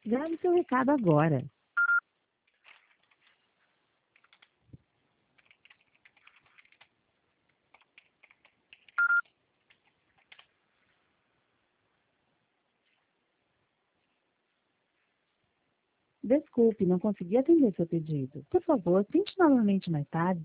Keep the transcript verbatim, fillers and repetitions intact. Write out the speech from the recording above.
Grave seu recado agora. Desculpe, não consegui atender seu pedido. Por favor, tente novamente mais tarde.